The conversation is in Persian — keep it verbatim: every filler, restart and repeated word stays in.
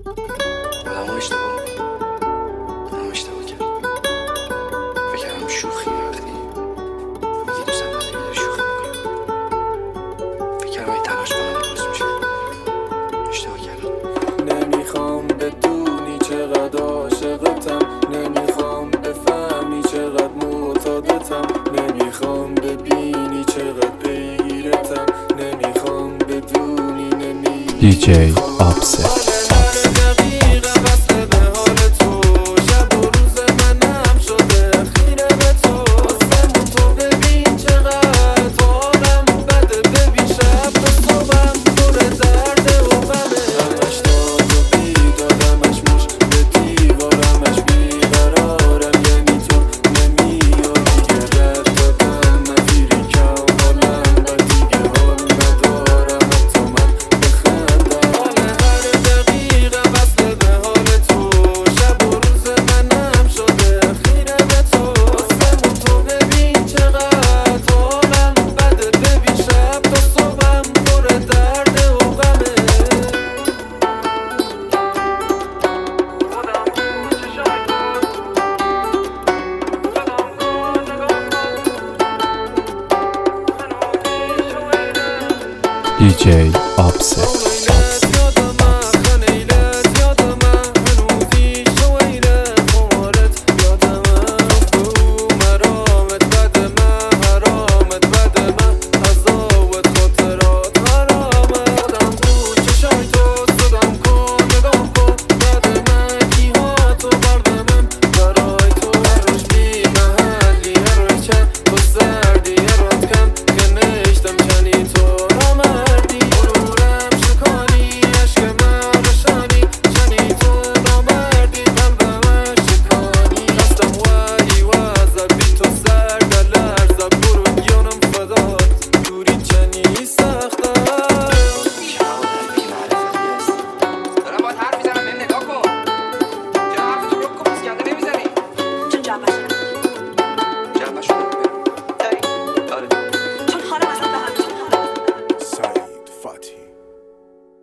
آدم ها اشتباه میکنم، منم اشتباه کردم. فکر کردم شوخی وقتی میگی دوستم نداری داری شوخی میکنم. فکر کردم اگه تلاش کنم درست میشه. اشتباه کردم. نمیخوام بدونی چقدر عاشقتم، نمیخوام بفهمی چقدر معتادتم، نمیخوام ببینی چقدر پیگیرتم، نمیخوام بدونی نمیخوام دی جی آپست